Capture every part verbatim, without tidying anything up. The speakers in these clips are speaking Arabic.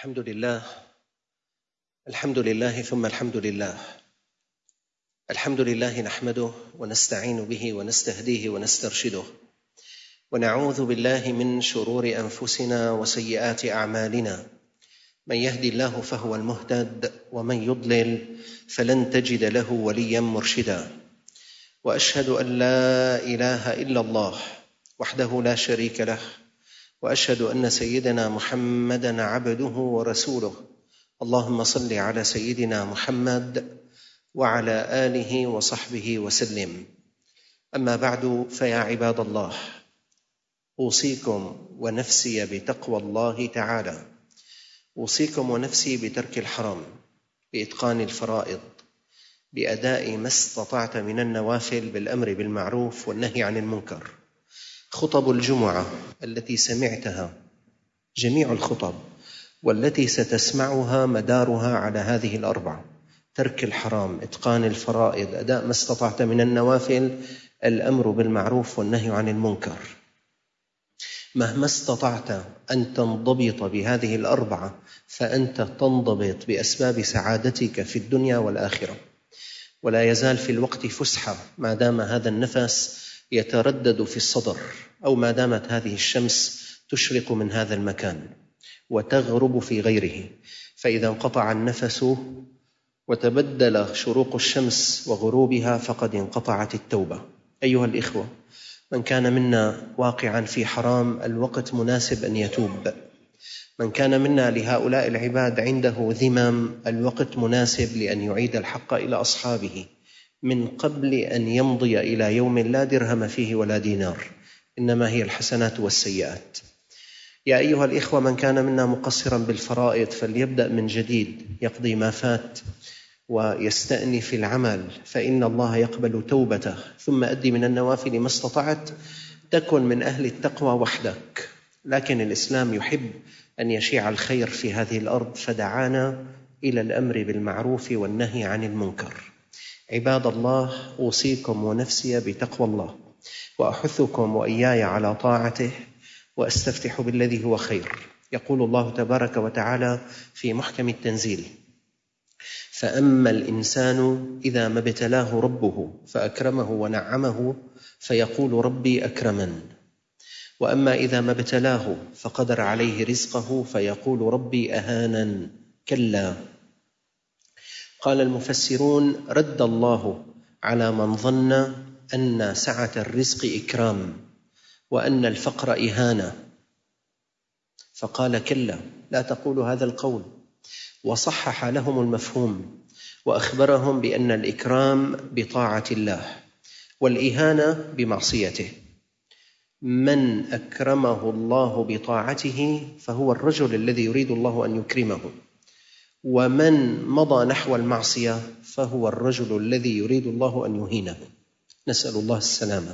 الحمد لله الحمد لله ثم الحمد لله الحمد لله نحمده ونستعين به ونستهديه ونسترشده ونعوذ بالله من شرور أنفسنا وسيئات أعمالنا. من يهدي الله فهو المهتد ومن يضلل فلن تجد له وليا مرشدا. وأشهد أن لا إله إلا الله وحده لا شريك له، وأشهد أن سيدنا محمدًا عبده ورسوله. اللهم صل على سيدنا محمد وعلى آله وصحبه وسلم. أما بعد، فيا عباد الله، أوصيكم ونفسي بتقوى الله تعالى. أوصيكم ونفسي بترك الحرام، بإتقان الفرائض، بأداء ما استطعت من النوافل، بالأمر بالمعروف والنهي عن المنكر. خطب الجمعة التي سمعتها، جميع الخطب والتي ستسمعها مدارها على هذه الأربعة: ترك الحرام، إتقان الفرائض، أداء ما استطعت من النوافل، الأمر بالمعروف والنهي عن المنكر. مهما استطعت أن تنضبط بهذه الأربعة فأنت تنضبط بأسباب سعادتك في الدنيا والآخرة. ولا يزال في الوقت فسحة ما دام هذا النفس يتردد في الصدر، أو ما دامت هذه الشمس تشرق من هذا المكان وتغرب في غيره. فإذا انقطع النفس وتبدل شروق الشمس وغروبها فقد انقطعت التوبة. أيها الإخوة، من كان منا واقعا في حرام الوقت مناسب أن يتوب. من كان منا لهؤلاء العباد عنده ذمم الوقت مناسب لأن يعيد الحق إلى أصحابه من قبل أن يمضي إلى يوم لا درهم فيه ولا دينار، إنما هي الحسنات والسيئات. يا أيها الإخوة، من كان منا مقصرا بالفرائض فليبدأ من جديد، يقضي ما فات ويستأنف العمل، فإن الله يقبل توبته. ثم أدي من النوافل ما استطعت، تكن من أهل التقوى وحدك. لكن الإسلام يحب أن يشيع الخير في هذه الأرض، فدعانا إلى الأمر بالمعروف والنهي عن المنكر. عباد الله، أوصيكم ونفسي بتقوى الله، وأحثكم وإياي على طاعته، وأستفتح بالذي هو خير. يقول الله تبارك وتعالى في محكم التنزيل: فأما الإنسان إذا ما ابتلاه ربه فأكرمه ونعمه فيقول ربي أكرمن، وأما إذا ما ابتلاه فقدر عليه رزقه فيقول ربي أهانن. كلا. قال المفسرون: رد الله على من ظن أن سعة الرزق إكرام وأن الفقر إهانة، فقال: كلا، لا تقولوا هذا القول. وصحح لهم المفهوم وأخبرهم بأن الإكرام بطاعة الله والإهانة بمعصيته. من أكرمه الله بطاعته فهو الرجل الذي يريد الله أن يكرمه، ومن مضى نحو المعصية فهو الرجل الذي يريد الله أن يهينه. نسأل الله السلامة.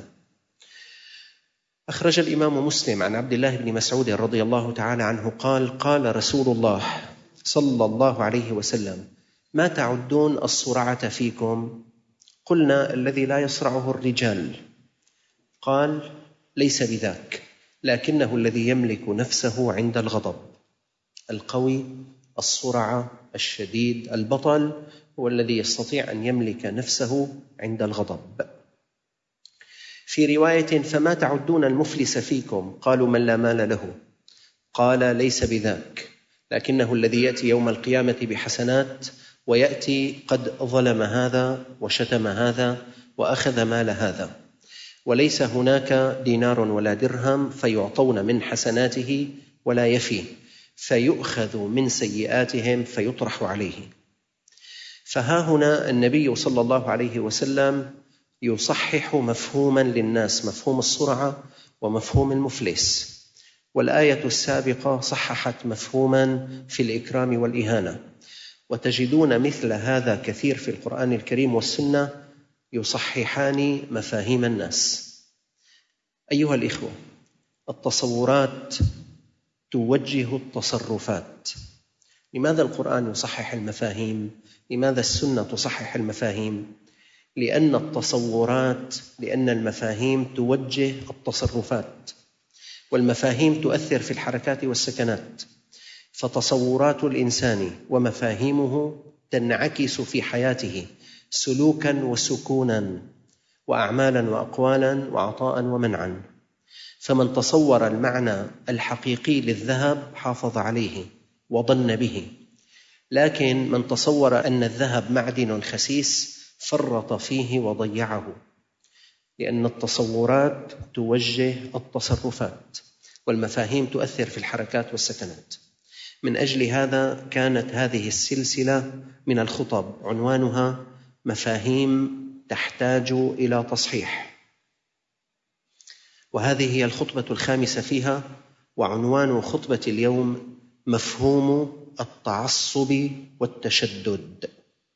أخرج الإمام مسلم عن عبد الله بن مسعود رضي الله تعالى عنه قال: قال رسول الله صلى الله عليه وسلم: ما تعدون الصرعة فيكم؟ قلنا: الذي لا يصرعه الرجال. قال: ليس بذاك، لكنه الذي يملك نفسه عند الغضب. القوي، الصرعة، الشديد، البطل هو الذي يستطيع أن يملك نفسه عند الغضب. في رواية: فما تعدون المفلس فيكم؟ قالوا: من لا مال له. قال: ليس بذاك، لكنه الذي يأتي يوم القيامة بحسنات ويأتي قد ظلم هذا وشتم هذا وأخذ مال هذا، وليس هناك دينار ولا درهم فيعطون من حسناته ولا يفي، فيؤخذ من سيئاتهم فيطرح عليه. فها هنا النبي صلى الله عليه وسلم يصحح مفهوما للناس، مفهوم الصرعة ومفهوم المفلس. والآية السابقة صححت مفهوما في الإكرام والإهانة، وتجدون مثل هذا كثير في القرآن الكريم والسنة يصححان مفاهيم الناس. أيها الإخوة، التصورات توجه التصرفات. لماذا القرآن يصحح المفاهيم؟ لماذا السنة تصحح المفاهيم؟ لأن التصورات، لأن المفاهيم توجه التصرفات، والمفاهيم تؤثر في الحركات والسكنات. فتصورات الإنسان ومفاهيمه تنعكس في حياته سلوكا وسكونا وأعمالا وأقوالا وعطاء ومنعا. فمن تصور المعنى الحقيقي للذهب حافظ عليه وظن به، لكن من تصور أن الذهب معدن خسيس فرط فيه وضيعه، لأن التصورات توجه التصرفات والمفاهيم تؤثر في الحركات والسكنات. من أجل هذا كانت هذه السلسلة من الخطب عنوانها مفاهيم تحتاج إلى تصحيح، وهذه هي الخطبة الخامسة فيها، وعنوان خطبة اليوم مفهوم التعصب والتشدد.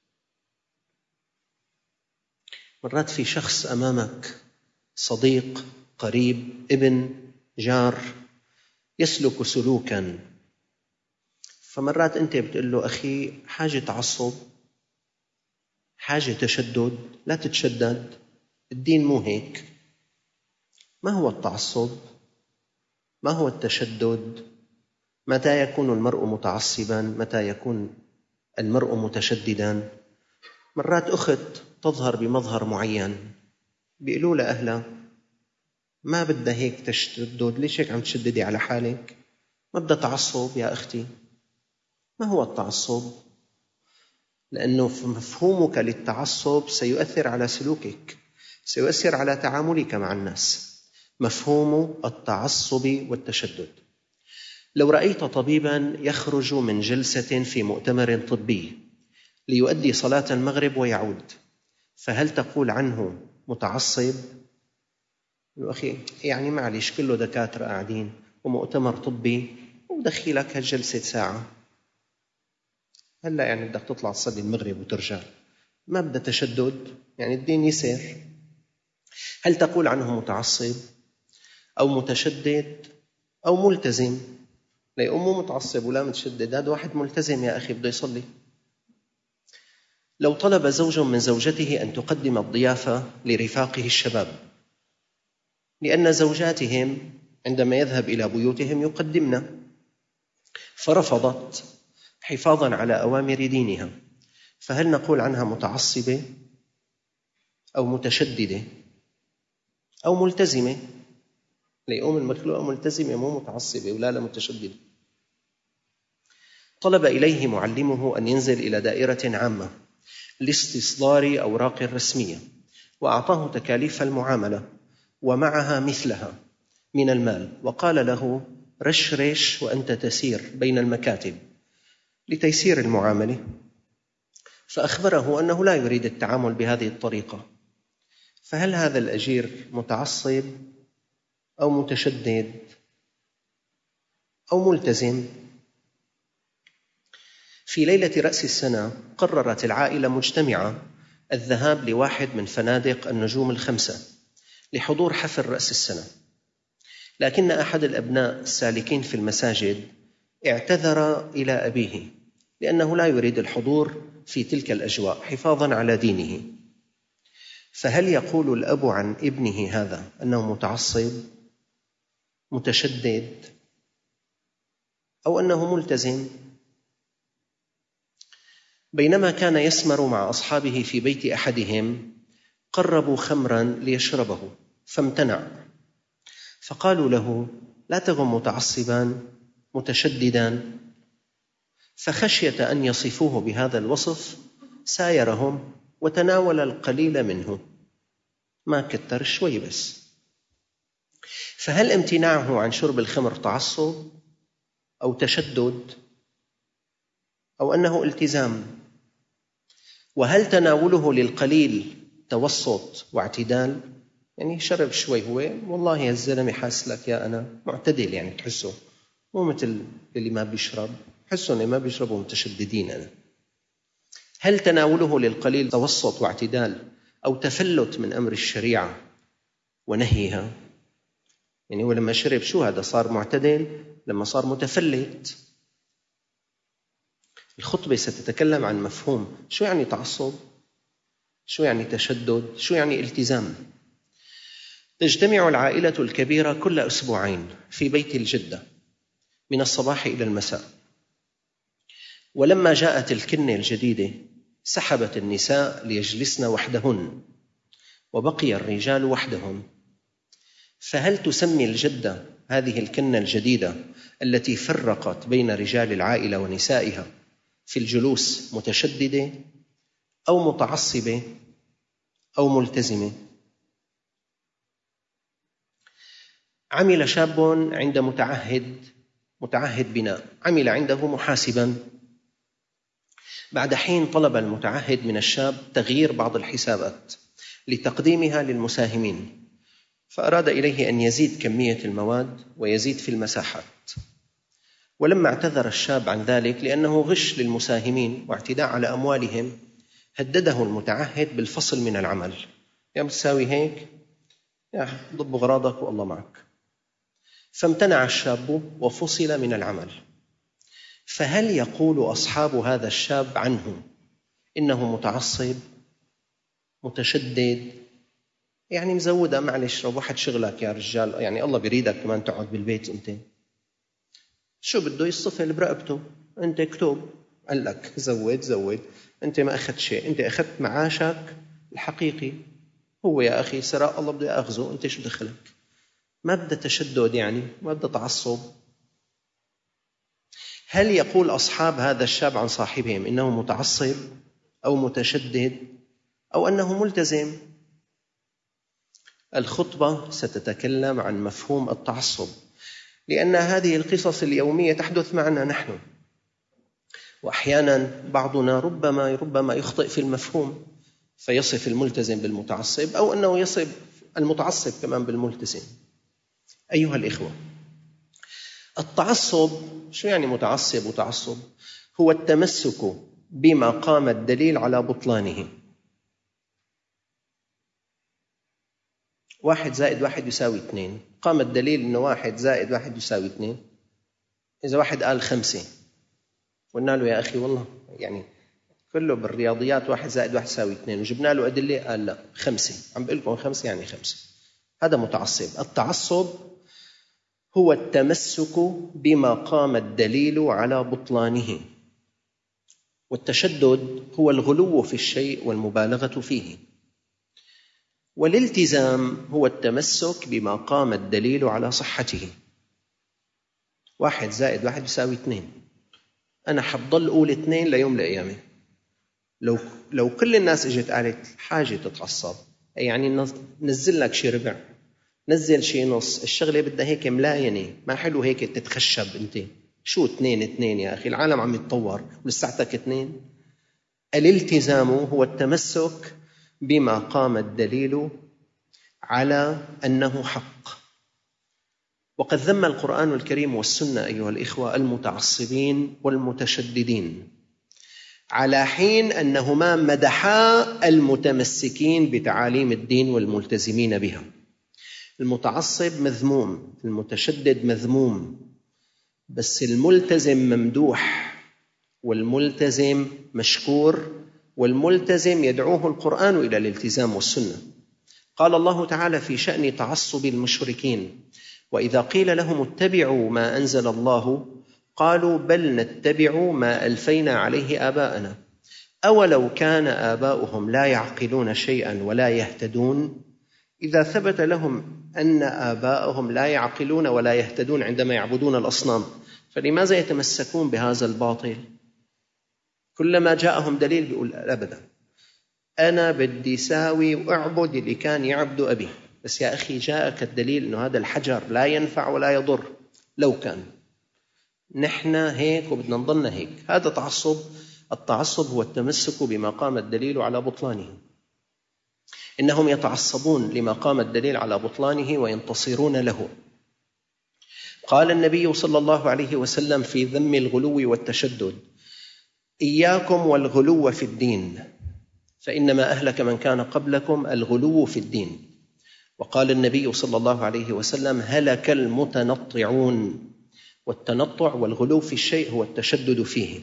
مرات في شخص أمامك، صديق، قريب، ابن، جار، يسلك سلوكا، فمرات أنت بتقول له أخي حاجة تعصب، حاجة تشدد، لا تتشدد، الدين مو هيك. ما هو التعصب؟ ما هو التشدد؟ متى يكون المرء متعصبا؟ متى يكون المرء متشددا؟ مرات أخت تظهر بمظهر معين، بيقولوا لأهلها ما بدها هيك تشدد، ليش هيك عم تشددي على حالك؟ ما بدها تعصب يا أختي. ما هو التعصب؟ لأنه مفهومك للتعصب سيؤثر على سلوكك، سيؤثر على تعاملك مع الناس. مفهوم التعصب والتشدد. لو رأيت طبيبا يخرج من جلسة في مؤتمر طبي ليؤدي صلاة المغرب ويعود، فهل تقول عنه متعصب؟ أخي يعني معلش كله دكاترة قاعدين ومؤتمر طبي ودخيلك هالجلسة ساعة، هلأ يعني بدك تطلع تصلي المغرب وترجع، ما بدها تشدد، يعني الدين يسير. هل تقول عنه متعصب أو متشدد أو ملتزم؟ لا يقوم متعصب ولا متشدد، هذا واحد ملتزم يا أخي بده يصلي. لو طلب زوج من زوجته أن تقدم الضيافة لرفاقه الشباب، لأن زوجاتهم عندما يذهب إلى بيوتهم يقدمن، فرفضت حفاظا على أوامر دينها، فهل نقول عنها متعصبة أو متشددة أو ملتزمة؟ ليقوم المخلوقة ملتزمة مو متعصبة ولا لا متشددة. طلب إليه معلمه أن ينزل إلى دائرة عامة لاستصدار أوراق رسمية، وأعطاه تكاليف المعاملة ومعها مثلها من المال، وقال له رشرش وأنت تسير بين المكاتب لتيسير المعاملة، فأخبره أنه لا يريد التعامل بهذه الطريقة. فهل هذا الأجير متعصب أو متشدد أو ملتزم؟ في ليلة رأس السنة قررت العائلة مجتمعة الذهاب لواحد من فنادق النجوم الخمسة لحضور حفل رأس السنة، لكن أحد الأبناء السالكين في المساجد اعتذر إلى أبيه لأنه لا يريد الحضور في تلك الأجواء حفاظاً على دينه. فهل يقول الأب عن ابنه هذا أنه متعصب، متشدد، أو أنه ملتزم؟ بينما كان يسمر مع أصحابه في بيت أحدهم قربوا خمراً ليشربه فامتنع، فقالوا له لا تكن متعصباً متشدداً، فخشية أن يصفوه بهذا الوصف سايرهم وتناول القليل منه، ما كتر شوي بس. فهل امتناعه عن شرب الخمر تعصب أو تشدد أو أنه التزام؟ وهل تناوله للقليل توسط واعتدال؟ يعني شرب شوي هو، والله يا الزلمة حاس لك يا أنا معتدل، يعني تحسه مو مثل اللي ما بيشرب، حسوا اللي ما بيشربوا متشددين. أنا هل تناوله للقليل توسط واعتدال أو تفلت من أمر الشريعة ونهيها؟ يعني هو لما شرب شو هذا؟ صار معتدل لما صار متفلت. الخطبة ستتكلم عن مفهوم شو يعني تعصب، شو يعني تشدد، شو يعني التزام. تجتمع العائلة الكبيرة كل أسبوعين في بيت الجدة من الصباح إلى المساء، ولما جاءت الكنة الجديدة سحبت النساء ليجلسن وحدهن وبقي الرجال وحدهم. فهل تسمي الجدة هذه الكنة الجديدة التي فرقت بين رجال العائلة ونسائها في الجلوس متشددة أو متعصبة أو ملتزمة؟ عمل شاب عند متعهد متعهد بناء، عمل عنده محاسبا. بعد حين طلب المتعهد من الشاب تغيير بعض الحسابات لتقديمها للمساهمين، فأراد إليه أن يزيد كمية المواد ويزيد في المساحات. ولما اعتذر الشاب عن ذلك لأنه غش للمساهمين واعتداء على أموالهم، هدده المتعهد بالفصل من العمل. يا بتساوي هيك، يا ضب غراضك والله معك. فامتنع الشاب وفصل من العمل. فهل يقول أصحاب هذا الشاب عنه إنه متعصب متشدد؟ يعني مزودة، معلش لو واحد شغلك يا رجال، يعني الله بريدك كمان تقعد بالبيت أنت شو بده يصطفل برقبته، أنت اكتب، قال لك زود زود، أنت ما أخذت شيء، أنت أخذت معاشك الحقيقي، هو يا أخي سرق الله بده يأخذه، أنت شو دخلك؟ ما بده تشدد، يعني ما بده تعصب. هل يقول أصحاب هذا الشاب عن صاحبهم إنه متعصب أو متشدد أو أنه ملتزم؟ الخطبة ستتكلم عن مفهوم التعصب، لأن هذه القصص اليومية تحدث معنا نحن، وأحيانا بعضنا ربما ربما يخطئ في المفهوم فيصف الملتزم بالمتعصب، أو أنه يصف المتعصب كمان بالملتزم. أيها الإخوة، التعصب، شو يعني متعصب وتعصب؟ هو التمسك بما قام الدليل على بطلانه. واحد زائد واحد يساوي اثنين، قام الدليل أنه واحد زائد واحد يساوي اثنين. إذا واحد قال خمسة قلنا له يا أخي والله يعني كله بالرياضيات واحد زائد واحد يساوي اثنين، وجبنا له أدلة قال لا خمسة، عم بقول لكم خمسة يعني خمسة، هذا متعصب. التعصب هو التمسك بما قام الدليل على بطلانه، والتشدد هو الغلو في الشيء والمبالغة فيه، والالتزام هو التمسك بما قام الدليل على صحته. واحد زائد واحد يساوي اثنين، أنا حضل أقول اثنين ليوم القيامة. لو لو كل الناس اجت قالت حاجة تتعصب، يعني نزل لك شي ربع، نزل شي نص، الشغلة بدها هيك ملاينة، ما حلو هيك تتخشب أنت. شو اثنين اثنين يا أخي، العالم عم يتطور ولساتك اثنين. الالتزام هو التمسك بما قام الدليل على أنه حق. وقد ذم القرآن الكريم والسنة أيها الإخوة المتعصبين والمتشددين، على حين أنهما مدحا المتمسكين بتعاليم الدين والملتزمين بها. المتعصب مذموم، المتشدد مذموم، بس الملتزم ممدوح، والملتزم مشكور، والملتزم يدعوه القرآن إلى الالتزام والسنة. قال الله تعالى في شأن تعصب المشركين: وإذا قيل لهم اتبعوا ما أنزل الله قالوا بل نتبع ما ألفينا عليه آباءنا أولو كان آباؤهم لا يعقلون شيئا ولا يهتدون. إذا ثبت لهم أن آباءهم لا يعقلون ولا يهتدون عندما يعبدون الأصنام، فلماذا يتمسكون بهذا الباطل؟ كلما جاءهم دليل بيقول أبدا، أنا بدي ساوي وأعبد اللي كان يعبد أبي. بس يا أخي جاءك الدليل أنه هذا الحجر لا ينفع ولا يضر، لو كان نحن هيك وبدنا نضلنا هيك. هذا تعصب. التعصب هو التمسك بما قام الدليل على بطلانه. إنهم يتعصبون لما قام الدليل على بطلانه وينتصرون له. قال النبي صلى الله عليه وسلم في ذم الغلو والتشدد: إياكم والغلو في الدين فإنما أهلك من كان قبلكم الغلو في الدين. وقال النبي صلى الله عليه وسلم: هلك المتنطعون. والتنطع والغلو في الشيء هو التشدد فيه.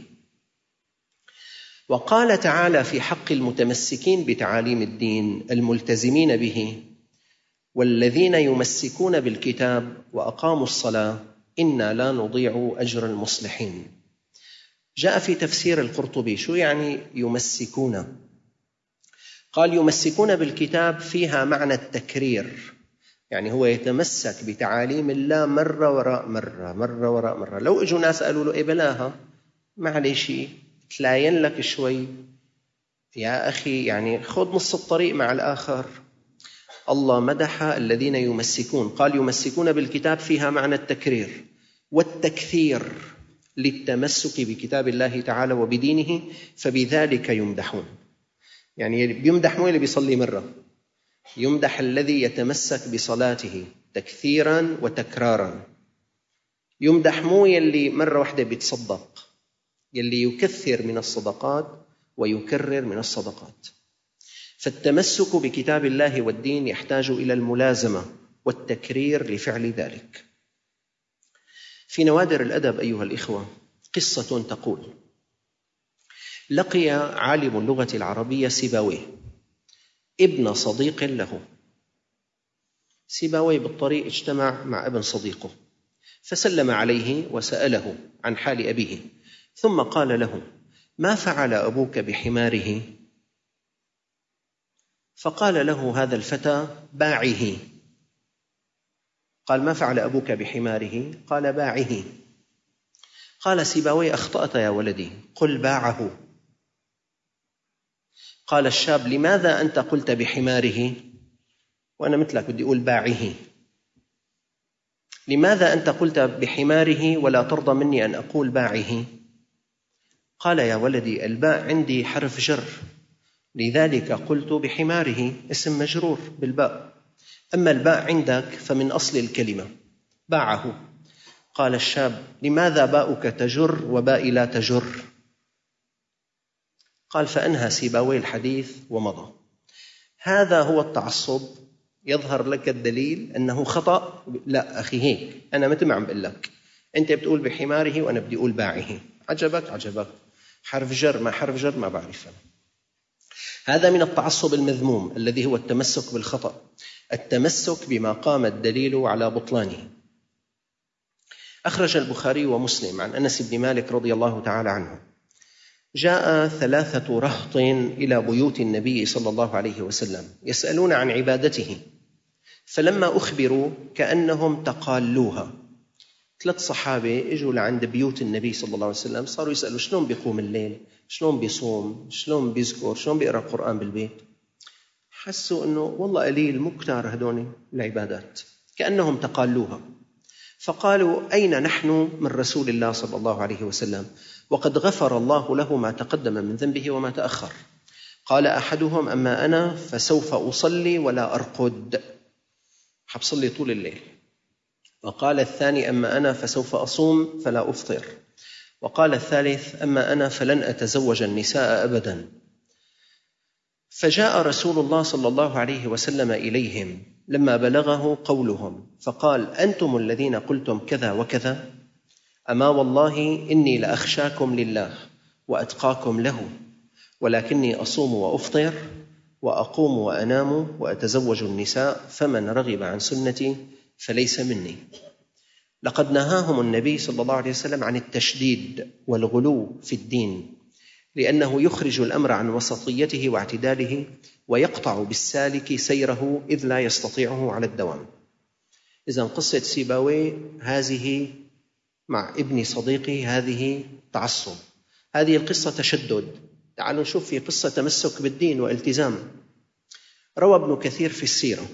وقال تعالى في حق المتمسكين بتعاليم الدين الملتزمين به: والذين يمسكون بالكتاب وأقاموا الصلاة إنا لا نضيع أجر المصلحين. جاء في تفسير القرطبي شو يعني يمسكون؟ قال يمسكون بالكتاب فيها معنى التكرير، يعني هو يتمسك بتعاليم الله مرة وراء مرة مرة وراء مرة. لو اجوا ناس قالوا له إيه بلاها معلش تلاين لك شوي يا أخي، يعني خذ نص الطريق مع الآخر. الله مدح الذين يمسكون، قال يمسكون بالكتاب فيها معنى التكرير والتكثير للتمسك بكتاب الله تعالى وبدينه، فبذلك يمدحون. يعني بيمدح مو اللي بيصلي مرة، يمدح الذي يتمسك بصلاته تكثيرا وتكرارا. يمدح مو يلي مرة واحدة بيتصدق، يلي يكثر من الصدقات ويكرر من الصدقات. فالتمسك بكتاب الله والدين يحتاج إلى الملازمة والتكرير لفعل ذلك. في نوادر الأدب أيها الإخوة قصة تقول: لقي عالم اللغة العربية سيبويه ابن صديق له. سيبويه بالطريق اجتمع مع ابن صديقه فسلم عليه وسأله عن حال أبيه، ثم قال له: ما فعل أبوك بحماره؟ فقال له هذا الفتى: باعه. قال: ما فعل أبوك بحماره؟ قال: باعه. قال سيبويه: أخطأت يا ولدي، قل باعه. قال الشاب: لماذا أنت قلت بحماره وأنا مثلك بدي أقول باعه؟ لماذا أنت قلت بحماره ولا ترضى مني أن أقول باعه؟ قال: يا ولدي الباء عندي حرف جر، لذلك قلت بحماره اسم مجرور بالباء، أما الباء عندك فمن أصل الكلمة باعه. قال الشاب: لماذا باؤك تجر وبائي لا تجر؟ قال: فأنهى سيبويه الحديث ومضى. هذا هو التعصب. يظهر لك الدليل أنه خطأ. لا أخي، هيك أنا مثل ما عم بقول لك، أنت بتقول بحماره وأنا بدي أقول باعه. عجبك عجبك، حرف جر ما حرف جر ما بعرفه. هذا من التعصب المذموم الذي هو التمسك بالخطأ، التمسك بما قام الدليل على بطلانه. أخرج البخاري ومسلم عن أنس بن مالك رضي الله تعالى عنه: جاء ثلاثة رهط إلى بيوت النبي صلى الله عليه وسلم يسألون عن عبادته، فلما أخبروا كأنهم تقالوها. ثلاث صحابة اجوا لعند بيوت النبي صلى الله عليه وسلم، صاروا يسألوا شلون بيقوم الليل، شلون بيصوم، شلون بيذكر، شلون بيقرأ القرآن بالبيت. حسوا أنه والله قليل مو كتار هدول العبادات، كأنهم تقالوها. فقالوا: أين نحن من رسول الله صلى الله عليه وسلم وقد غفر الله له ما تقدم من ذنبه وما تأخر؟ قال أحدهم: أما أنا فسوف أصلي ولا أرقد، حبصلي طول الليل. وقال الثاني: أما أنا فسوف أصوم فلا أفطر. وقال الثالث: أما أنا فلن أتزوج النساء أبدا. فجاء رسول الله صلى الله عليه وسلم إليهم لما بلغه قولهم فقال: أنتم الذين قلتم كذا وكذا؟ أما والله إني لأخشاكم لله وأتقاكم له، ولكني أصوم وأفطر وأقوم وأنام وأتزوج النساء، فمن رغب عن سنتي فليس مني. لقد نهاهم النبي صلى الله عليه وسلم عن التشديد والغلو في الدين، لأنه يخرج الأمر عن وسطيته واعتداله ويقطع بالسالك سيره إذ لا يستطيعه على الدوام. إذن قصة سيبويه هذه مع ابن صديقه هذه تعصب، هذه القصة تشدد. تعالوا نشوف في قصة تمسك بالدين والتزام. روى ابن كثير في السيرة: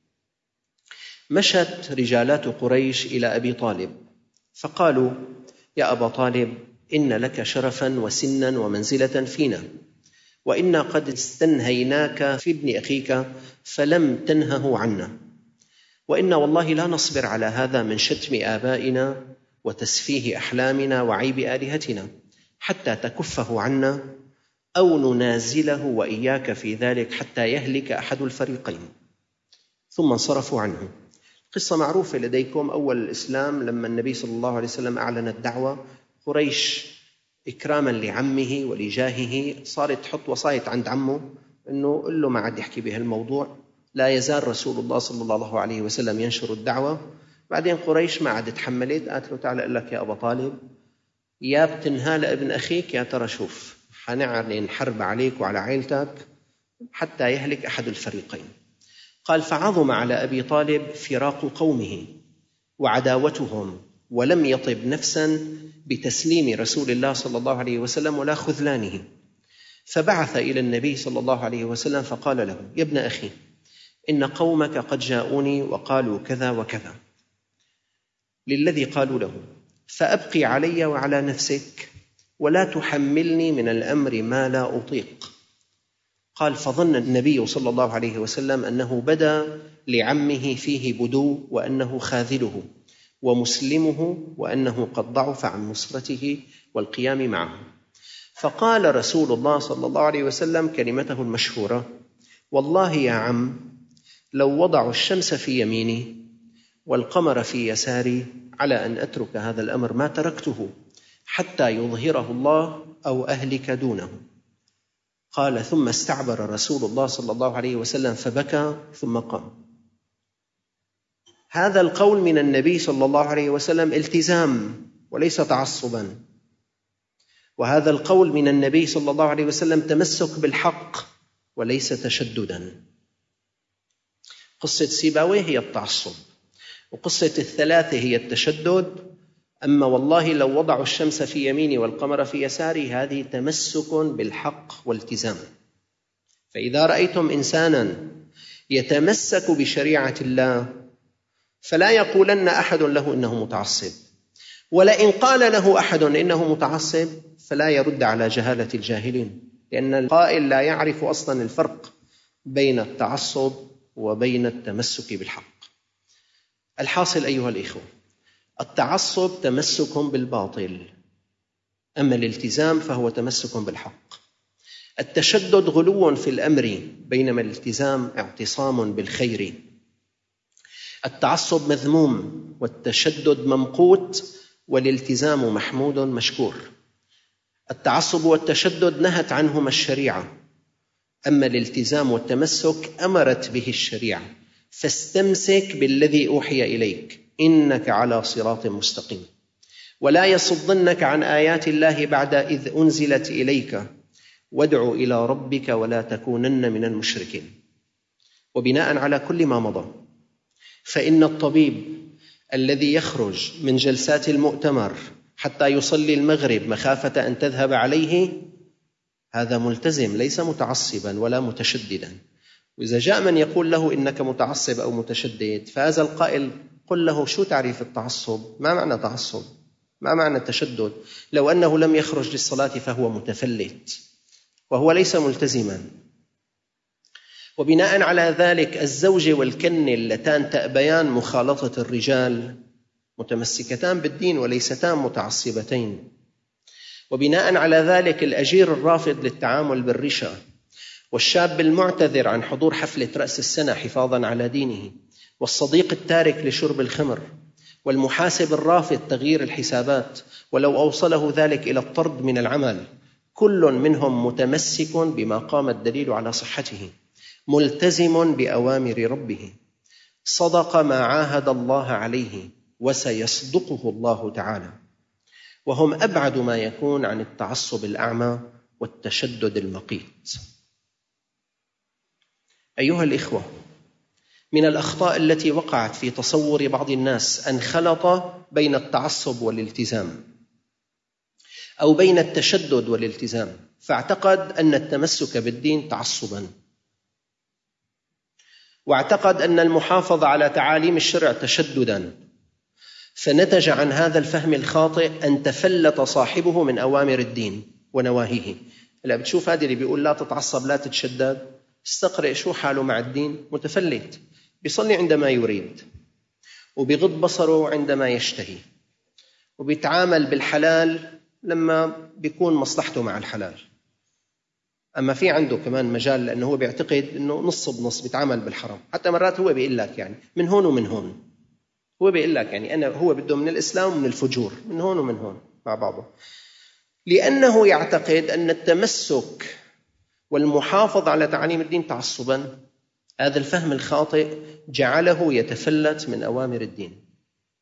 مشت رجالات قريش إلى أبي طالب فقالوا: يا أبا طالب، إن لك شرفا وسنا ومنزلة فينا، وإنا قد استنهيناك في ابن أخيك فلم تنهه عنا، وإنا والله لا نصبر على هذا من شتم آبائنا وتسفيه أحلامنا وعيب آلهتنا حتى تكفه عنا، أو ننازله وإياك في ذلك حتى يهلك أحد الفريقين. ثم انصرفوا عنه. قصة معروفة لديكم. أول الإسلام لما النبي صلى الله عليه وسلم أعلن الدعوة، قريش إكراما لعمه ولجاهه صارت تحط وصاية عند عمه أنه قل له ما عاد يحكي بهالموضوع، لا يزال رسول الله صلى الله عليه وسلم ينشر الدعوة. بعدين قريش ما عاد تحملت، قالت له: تعال أقول لك يا أبا طالب، يا بتنهال ابن أخيك يا ترى شوف حنعلن حرب عليك وعلى عائلتك حتى يهلك أحد الفريقين. قال فعظم على أبي طالب فراق قومه وعداوتهم، ولم يطب نفسا بتسليم رسول الله صلى الله عليه وسلم ولا خذلانه، فبعث إلى النبي صلى الله عليه وسلم فقال له: يا ابن أخي، إن قومك قد جاءوني وقالوا كذا وكذا للذي قالوا له، فأبقي علي وعلى نفسك ولا تحملني من الأمر ما لا أطيق. قال فظن النبي صلى الله عليه وسلم أنه بدا لعمه فيه بدو وأنه خاذله ومسلمه وأنه قد ضعف عن نصرته والقيام معه، فقال رسول الله صلى الله عليه وسلم كلمته المشهورة: والله يا عم، لو وضعوا الشمس في يميني والقمر في يساري على أن أترك هذا الأمر ما تركته حتى يظهره الله أو أهلك دونه. قال ثم استعبر رسول الله صلى الله عليه وسلم فبكى ثم قام. هذا القول من النبي صلى الله عليه وسلم التزام وليس تعصبا، وهذا القول من النبي صلى الله عليه وسلم تمسك بالحق وليس تشددا. قصة سيباويه هي التعصب، وقصة الثلاثة هي التشدد. أما والله لو وضعوا الشمس في يميني والقمر في يساري هذه تمسك بالحق والتزام. فإذا رأيتم إنسانا يتمسك بشريعة الله فلا يقولن أحد له إنه متعصب، ولئن قال له أحد إنه متعصب فلا يرد على جهالة الجاهلين، لأن القائل لا يعرف أصلا الفرق بين التعصب وبين التمسك بالحق. الحاصل أيها الإخوة، التعصب تمسك بالباطل، أما الالتزام فهو تمسك بالحق. التشدد غلو في الأمر، بينما الالتزام اعتصام بالخير. التعصب مذموم والتشدد ممقوت، والالتزام محمود مشكور. التعصب والتشدد نهت عنهما الشريعة، أما الالتزام والتمسك أمرت به الشريعة. فاستمسك بالذي أوحي إليك إنك على صراط مستقيم، ولا يصدنك عن آيات الله بعد إذ أنزلت إليك، وادع إلى ربك ولا تكونن من المشركين. وبناء على كل ما مضى، فإن الطبيب الذي يخرج من جلسات المؤتمر حتى يصلي المغرب مخافة أن تذهب عليه هذا ملتزم ليس متعصبا ولا متشددا. وإذا جاء من يقول له إنك متعصب أو متشدد فهذا القائل قل له شو تعريف التعصب؟ ما معنى تعصب؟ ما معنى التشدد؟ لو أنه لم يخرج للصلاة فهو متفلت وهو ليس ملتزما. وبناء على ذلك الزوجة والكنة اللتان تأبيان مخالطة الرجال متمسكتان بالدين وليستان متعصبتين. وبناء على ذلك الأجير الرافض للتعامل بالرشا، والشاب المعتذر عن حضور حفلة رأس السنة حفاظا على دينه، والصديق التارك لشرب الخمر، والمحاسب الرافض تغيير الحسابات ولو أوصله ذلك إلى الطرد من العمل، كل منهم متمسك بما قام الدليل على صحته، ملتزم بأوامر ربه، صدق ما عاهد الله عليه وسيصدقه الله تعالى، وهم أبعد ما يكون عن التعصب الأعمى والتشدد المقيت. أيها الإخوة، من الأخطاء التي وقعت في تصور بعض الناس أن خلط بين التعصب والالتزام أو بين التشدد والالتزام، فاعتقد أن التمسك بالدين تعصبا، واعتقد أن المحافظة على تعاليم الشرع تشددا، فنتج عن هذا الفهم الخاطئ أن تفلت صاحبه من أوامر الدين ونواهيه. هلا بتشوف هذا اللي بيقول لا تتعصب لا تتشدد، استقرئ شو حاله مع الدين، متفلت، بيصلي عندما يريد وبيغض بصره عندما يشتهي، وبيتعامل بالحلال لما بيكون مصلحته مع الحلال. أما في عنده كمان مجال لأنه هو بيعتقد أنه نص بنص بيتعامل بالحرام، حتى مرات هو بيقول لك يعني من هون ومن هون، هو بيقول لك يعني أنا هو بده من الإسلام ومن الفجور، من هون ومن هون مع بعضه، لأنه يعتقد أن التمسك والمحافظة على تعاليم الدين تعصبا. هذا الفهم الخاطئ جعله يتفلت من أوامر الدين.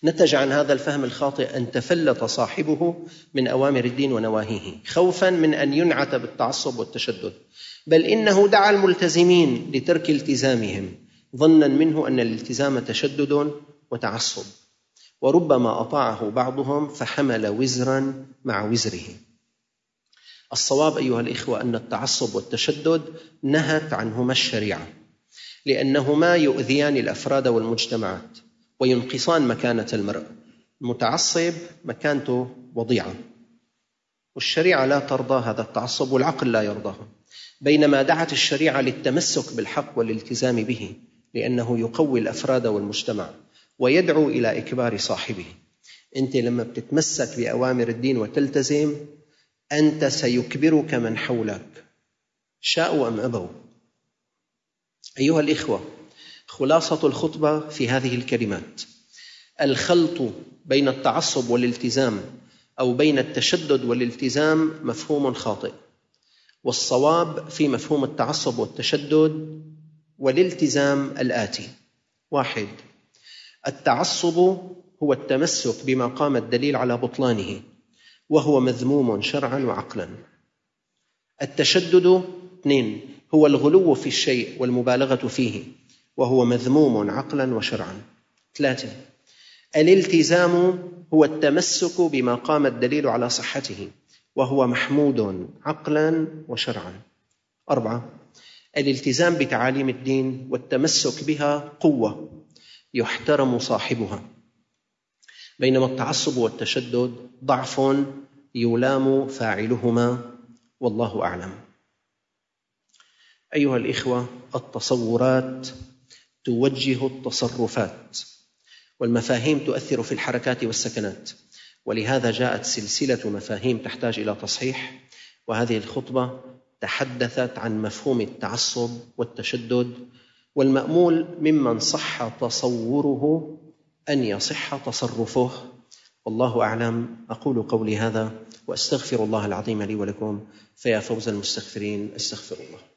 نتج عن هذا الفهم الخاطئ أن تفلت صاحبه من أوامر الدين ونواهيه خوفا من أن ينعت بالتعصب والتشدد، بل إنه دعا الملتزمين لترك التزامهم ظنا منه أن الالتزام تشدد وتعصب، وربما أطاعه بعضهم فحمل وزرا مع وزره. الصواب أيها الإخوة أن التعصب والتشدد نهت عنهما الشريعة، لأنهما يؤذيان الأفراد والمجتمعات وينقصان مكانة المرء. المتعصب مكانته وضيعة، والشريعة لا ترضى هذا التعصب والعقل لا يرضاه، بينما دعت الشريعة للتمسك بالحق والالتزام به، لأنه يقوي الأفراد والمجتمع ويدعو إلى إكبار صاحبه. أنت لما بتتمسك بأوامر الدين وتلتزم، أنت سيكبرك من حولك شاءوا أم أبوا. أيها الإخوة، خلاصة الخطبة في هذه الكلمات: الخلط بين التعصب والالتزام أو بين التشدد والالتزام مفهوم خاطئ، والصواب في مفهوم التعصب والتشدد والالتزام الآتي: واحد، التعصب هو التمسك بما قام الدليل على بطلانه، وهو مذموم شرعا وعقلا. التشدد اثنين، هو الغلو في الشيء والمبالغة فيه، وهو مذموم عقلا وشرعا. ثلاثة، الالتزام هو التمسك بما قام الدليل على صحته، وهو محمود عقلا وشرعا. أربعة، الالتزام بتعاليم الدين والتمسك بها قوة يحترم صاحبها، بينما التعصب والتشدد ضعف يلام فاعلهما، والله أعلم. أيها الإخوة، التصورات توجه التصرفات، والمفاهيم تؤثر في الحركات والسكنات، ولهذا جاءت سلسلة مفاهيم تحتاج إلى تصحيح، وهذه الخطبة تحدثت عن مفهوم التعصب والتشدد، والمأمول ممن صح تصوره أن يصح تصرفه، والله أعلم. أقول قولي هذا وأستغفر الله العظيم لي ولكم، فيا فوز المستغفرين، استغفر الله.